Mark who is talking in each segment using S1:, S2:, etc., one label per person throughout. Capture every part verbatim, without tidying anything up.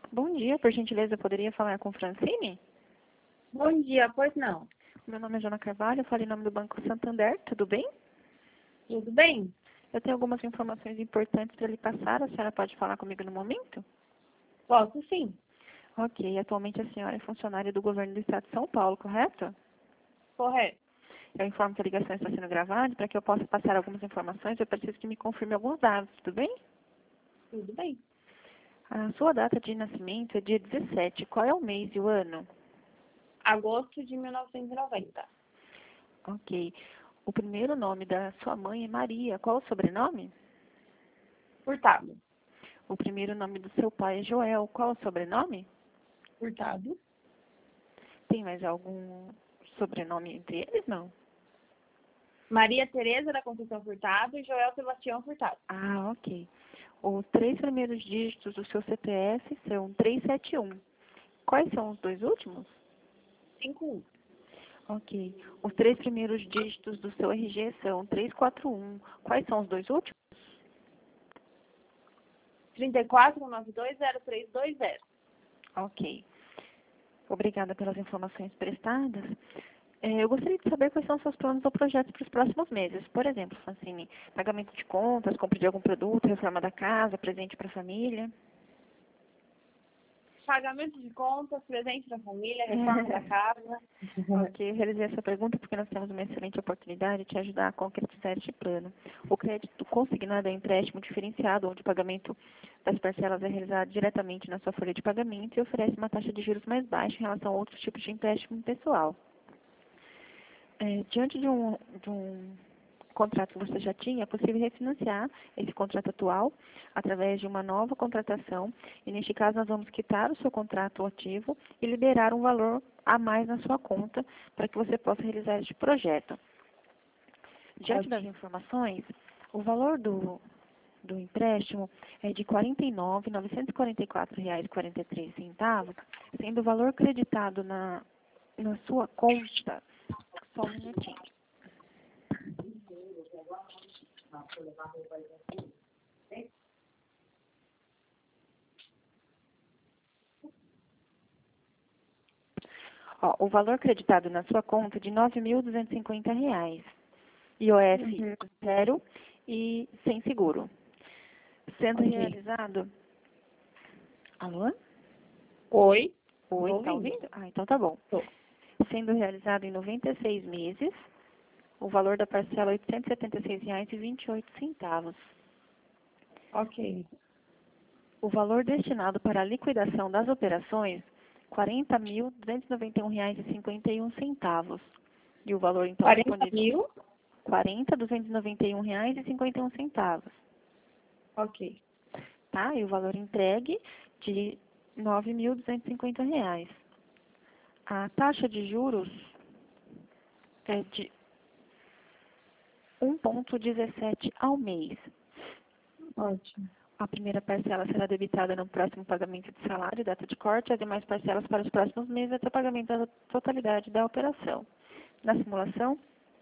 S1: Bom dia, por gentileza, eu poderia falar com Francine?
S2: Bom dia, pois não.
S1: Meu nome é Jana Carvalho, eu falo em nome do Banco Santander, tudo bem?
S2: Tudo bem?
S1: Eu tenho algumas informações importantes para lhe passar, a senhora pode falar comigo no momento?
S2: Posso sim.
S1: Ok, atualmente a senhora é funcionária do governo do estado de São Paulo, correto?
S2: Correto.
S1: Eu informo que a ligação está sendo gravada, para que eu possa passar algumas informações, eu preciso que me confirme alguns dados, tudo bem?
S2: Tudo bem.
S1: A sua data de nascimento é dia dezessete, qual é o mês e o ano?
S2: Agosto de mil novecentos e noventa.
S1: Ok. O primeiro nome da sua mãe é Maria, qual o sobrenome?
S2: Furtado.
S1: O primeiro nome do seu pai é Joel, qual o sobrenome?
S2: Furtado.
S1: Tem mais algum sobrenome entre eles, não?
S2: Maria Tereza da Conceição Furtado e Joel Sebastião Furtado.
S1: Ah, ok. Os três primeiros dígitos do seu C P F são trezentos e setenta e um. Quais são os dois últimos?
S2: cinco um.
S1: Ok. Os três primeiros dígitos do seu R G são trezentos e quarenta e um. Quais são os dois últimos?
S2: trinta e quatro, nove dois zero três dois zero.
S1: Ok. Obrigada pelas informações prestadas. É, eu gostaria de saber quais são os seus planos ou projetos para os próximos meses. Por exemplo, Francine, pagamento de contas, compra de algum produto, reforma da casa, presente para a família.
S2: Pagamento de contas, presente da família, reforma da casa.
S1: Ok, eu realizei essa pergunta porque nós temos uma excelente oportunidade de te ajudar a concretizar este plano. O crédito consignado é um empréstimo diferenciado, onde o pagamento das parcelas é realizado diretamente na sua folha de pagamento e oferece uma taxa de juros mais baixa em relação a outros tipos de empréstimo pessoal. É, diante de um, de um contrato que você já tinha, é possível refinanciar esse contrato atual através de uma nova contratação. E, neste caso, nós vamos quitar o seu contrato ativo e liberar um valor a mais na sua conta para que você possa realizar este projeto. Diante das informações, o valor do, do empréstimo é de quarenta e nove mil novecentos e quarenta e quatro reais e quarenta e três centavos, sendo o valor creditado na, na sua conta. Só um minutinho. Ó, o valor creditado na sua conta é de nove mil duzentos e cinquenta reais. I O F
S2: Uhum.
S1: zero e sem seguro. Sendo
S2: Ok.
S1: realizado... Alô?
S2: Oi.
S1: Oi,
S2: Tô
S1: tá
S2: ouvindo.
S1: ouvindo? Ah, então tá bom.
S2: Tô.
S1: Sendo realizado em noventa e seis meses, o valor da parcela é oitocentos e setenta e seis reais e vinte e oito centavos.
S2: Ok.
S1: O valor destinado para a liquidação das operações, quarenta mil duzentos e noventa e um reais e cinquenta e um centavos. E o valor, então,
S2: quarenta
S1: disponível,
S2: mil.
S1: quarenta mil duzentos e noventa e um reais e cinquenta e um centavos.
S2: Ok.
S1: Tá? E o valor entregue de nove mil duzentos e cinquenta reais. A taxa de juros é de um vírgula dezessete ao mês.
S2: Ótimo.
S1: A primeira parcela será debitada no próximo pagamento de salário, data de corte, as demais parcelas para os próximos meses até o pagamento da totalidade da operação. Na simulação,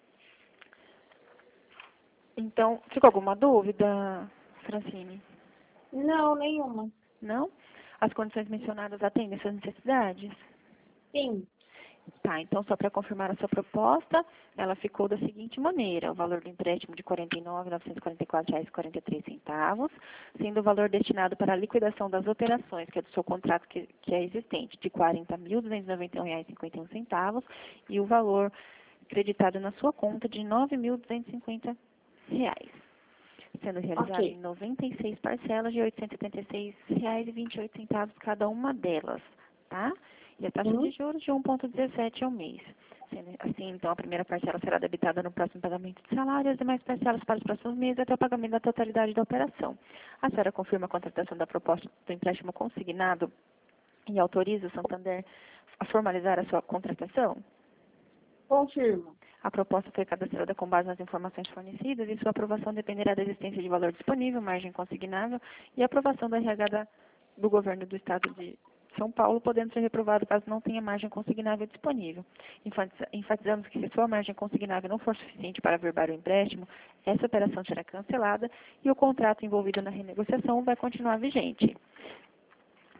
S1: então, ficou alguma dúvida, Francine?
S2: Não, nenhuma.
S1: Não? As condições mencionadas atendem às suas necessidades?
S2: Sim.
S1: Tá, então só para confirmar a sua proposta, ela ficou da seguinte maneira: o valor do empréstimo de quarenta e nove mil novecentos e quarenta e quatro reais e quarenta e três centavos, sendo o valor destinado para a liquidação das operações, que é do seu contrato que, que é existente, de quarenta mil duzentos e noventa e um reais e cinquenta e um centavos, e o valor creditado na sua conta de nove mil duzentos e cinquenta reais, sendo realizado em
S2: Ok.
S1: noventa e seis parcelas de oitocentos e setenta e seis reais e vinte e oito centavos cada uma delas, tá? E a taxa de
S2: Hum?
S1: juros de um vírgula dezessete ao mês. Sendo assim, então, a primeira parcela será debitada no próximo pagamento de salário e as demais parcelas para os próximos meses até o pagamento da totalidade da operação. A senhora confirma a contratação da proposta do empréstimo consignado e autoriza o Santander a formalizar a sua contratação?
S2: Confirmo.
S1: A proposta foi cadastrada com base nas informações fornecidas e sua aprovação dependerá da existência de valor disponível, margem consignável e aprovação da R H da, do governo do Estado de São Paulo, podendo ser reprovado caso não tenha margem consignável disponível. Enfatiza- Enfatizamos que se sua margem consignável não for suficiente para averbar o empréstimo, essa operação será cancelada e o contrato envolvido na renegociação vai continuar vigente.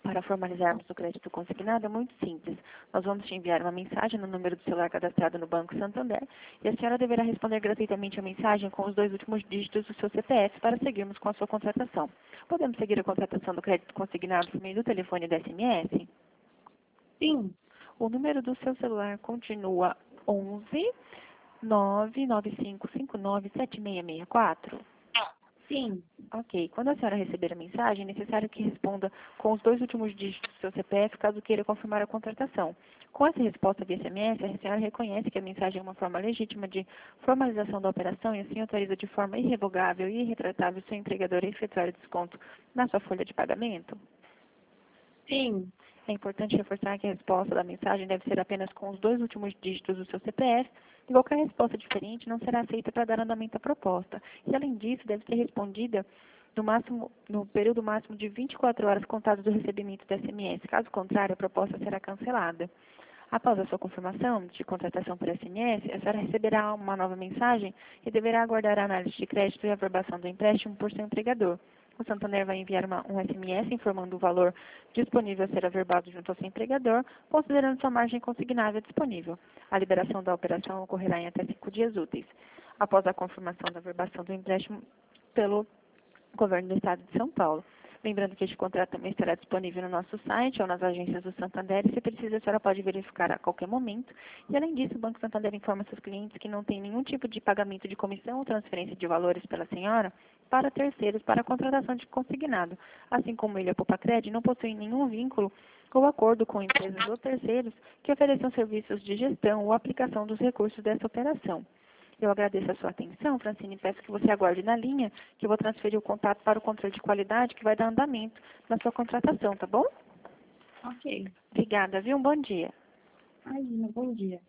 S1: Para formalizarmos o crédito consignado é muito simples. Nós vamos te enviar uma mensagem no número do celular cadastrado no Banco Santander e a senhora deverá responder gratuitamente a mensagem com os dois últimos dígitos do seu C P F para seguirmos com a sua contratação. Podemos seguir a contratação do crédito consignado por meio do telefone e do S M S?
S2: Sim.
S1: O número do seu celular continua onze nove nove cinco cinco nove sete seis seis quatro?
S2: Sim.
S1: Ok. Quando a senhora receber a mensagem, é necessário que responda com os dois últimos dígitos do seu C P F, caso queira confirmar a contratação. Com essa resposta via S M S, a senhora reconhece que a mensagem é uma forma legítima de formalização da operação e assim autoriza de forma irrevogável e irretratável o seu entregador a efetuar o desconto na sua folha de pagamento?
S2: Sim.
S1: É importante reforçar que a resposta da mensagem deve ser apenas com os dois últimos dígitos do seu C P F e qualquer resposta diferente não será aceita para dar andamento à proposta. E, além disso, deve ser respondida no, máximo, no período máximo de vinte e quatro horas contadas do recebimento do S M S. Caso contrário, a proposta será cancelada. Após a sua confirmação de contratação por S M S, a senhora receberá uma nova mensagem e deverá aguardar a análise de crédito e a averbação do empréstimo por seu empregador. O Santander vai enviar uma, um S M S informando o valor disponível a ser averbado junto ao seu empregador, considerando sua margem consignável disponível. A liberação da operação ocorrerá em até cinco dias úteis. Após a confirmação da averbação do empréstimo pelo Governo do Estado de São Paulo. Lembrando que este contrato também estará disponível no nosso site ou nas agências do Santander e, se precisa, a senhora pode verificar a qualquer momento. E, além disso, o Banco Santander informa seus clientes que não tem nenhum tipo de pagamento de comissão ou transferência de valores pela senhora para terceiros para a contratação de consignado. Assim como ele, a Popacred, não possui nenhum vínculo ou acordo com empresas ou terceiros que ofereçam serviços de gestão ou aplicação dos recursos dessa operação. Eu agradeço a sua atenção, Francine, e peço que você aguarde na linha, que eu vou transferir o contato para o controle de qualidade, que vai dar andamento na sua contratação, tá bom?
S2: Ok.
S1: Obrigada, viu? Um bom dia.
S2: Imagina, bom dia.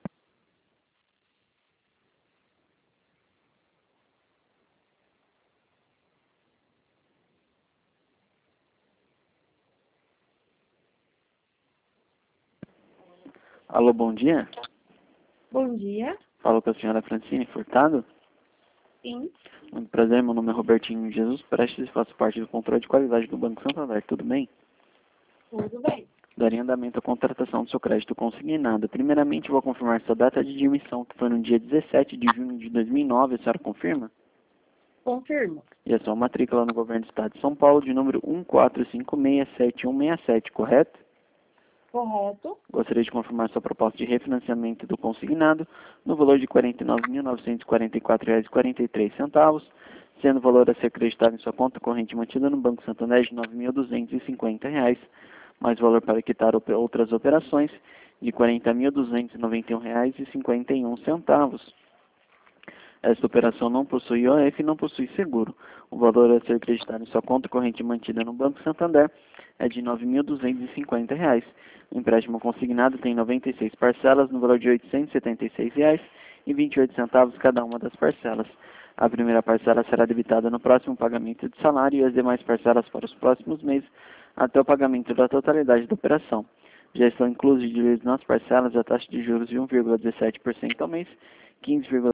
S3: Alô, bom dia.
S2: Bom dia.
S3: Falo com a senhora Francine Furtado.
S2: Sim.
S3: Muito prazer, meu nome é Robertinho Jesus Prestes e faço parte do controle de qualidade do Banco Santander. Tudo bem?
S2: Tudo bem.
S3: Daria andamento à contratação do seu crédito consignado. Primeiramente, vou confirmar sua data de emissão, que foi no dia dezessete de junho de dois mil e nove. A senhora confirma?
S2: Confirmo.
S3: E a sua matrícula no Governo do Estado de São Paulo, de número um quatro cinco seis sete um seis sete, correto?
S2: Correto.
S3: Gostaria de confirmar sua proposta de refinanciamento do consignado no valor de quarenta e nove mil novecentos e quarenta e quatro reais e quarenta e três centavos, sendo o valor a ser acreditado em sua conta corrente mantida no Banco Santander de nove mil duzentos e cinquenta reais, mais valor para quitar op- outras operações de quarenta mil duzentos e noventa e um reais e cinquenta e um centavos. Esta operação não possui O F e não possui seguro. O valor a ser acreditado em sua conta corrente mantida no Banco Santander é de nove mil duzentos e cinquenta reais. O empréstimo consignado tem noventa e seis parcelas no valor de oitocentos e setenta e seis reais e vinte e oito centavos cada uma das parcelas. A primeira parcela será debitada no próximo pagamento de salário e as demais parcelas para os próximos meses até o pagamento da totalidade da operação. Já estão inclusos nas parcelas a taxa de juros de um vírgula dezessete por cento ao mês, quinze vírgula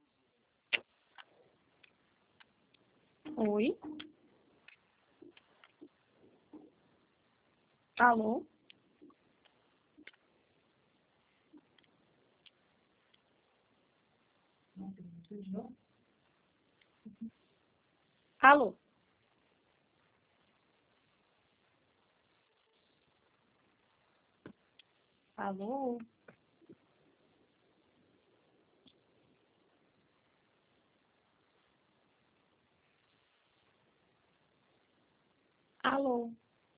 S2: Oi. Alô. Alô. Alô. Alô.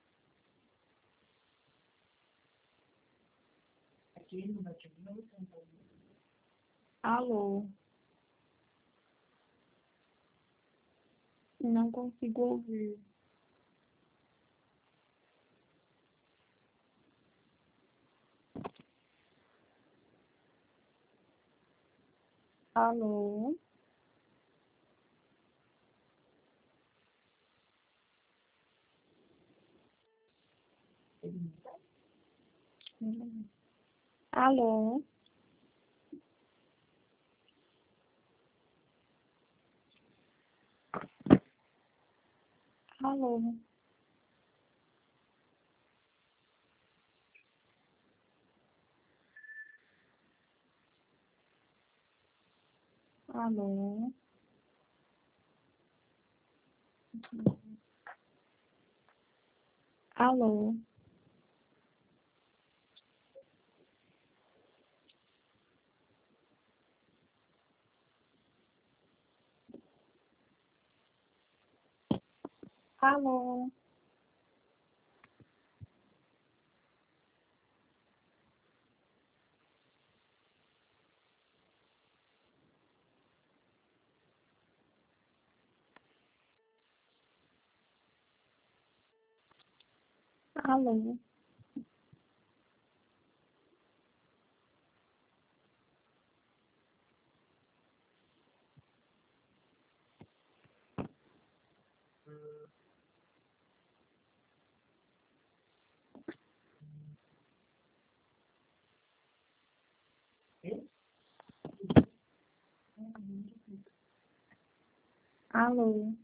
S2: Alô. Não consigo ouvir. Alô. Alô. Alô. Alô? Alô? Alô? Alô? Alô?